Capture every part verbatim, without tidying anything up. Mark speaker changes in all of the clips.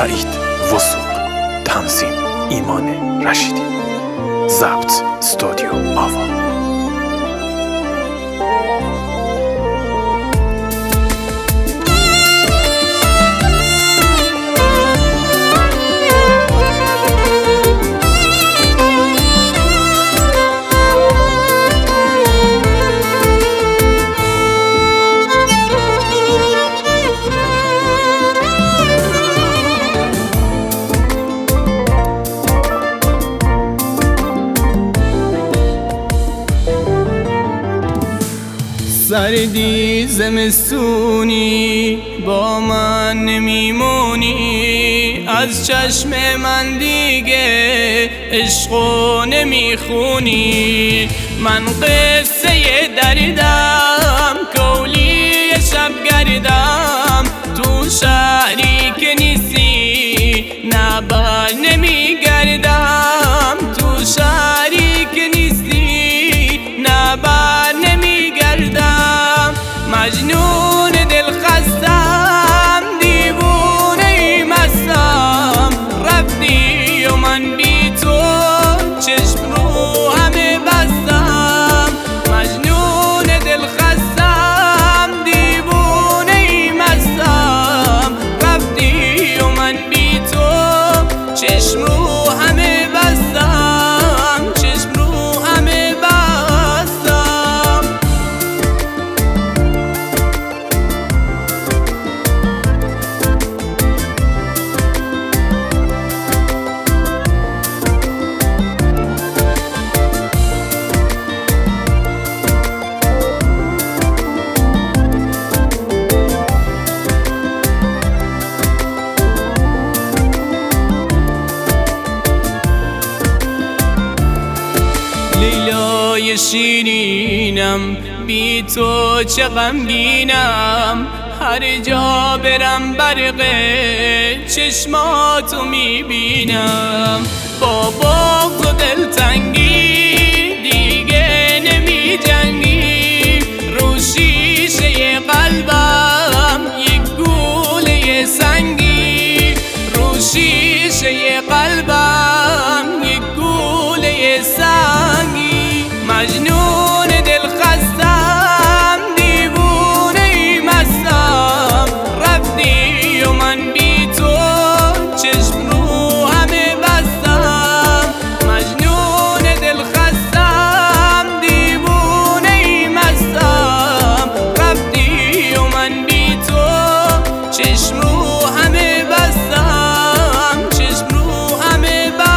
Speaker 1: سعید وثوق، تنظیم ایمان رشیدی، ضبط استودیو آوا.
Speaker 2: سردی زمستونی با من نمیمونی، از چشم من دیگه عشقو نمیخونی. من قصه دردم کولی شب گردم، تو شهری که نیستی نبر نمیگردم، تو شهری که نیستی نبر نمیگردم. مجنون دل خستم، دیوونه مستم، رفتی و من بی تو چشم رو همه بستم. مجنون دل خستم، دیوونه مستم، رفتی و من بی تو چشم رو همه بستم، چشم رو همه بستم. لیلای شیرینم، بی تو چه غمگینم، هر جا برم برق چشماتو میبینم. با بغض و دلتنگی دیگه نمی جنگی، رو شیشه قلبم یک گوله سنگی، رو شیشه قلبم یک گوله سنگی. مجنون دل خستم، دیوونه مستم، رفتی و من بی تو چشم رو همه بستم. مجنون دل خستم، دیوونه مستم، رفتی و من بی تو چشم رو همه بستم، چشم رو همه بستم.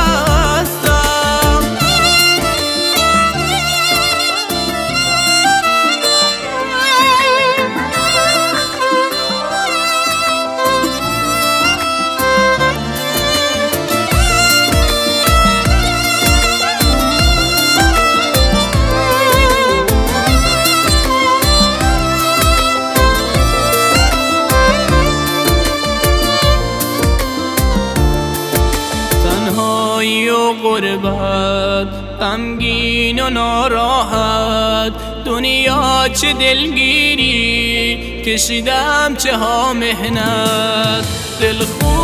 Speaker 2: تنهایی و غربت، غمگین و ناراحت، دنیا چه دلگیری، کشیدم چه ها مهنت. دل خون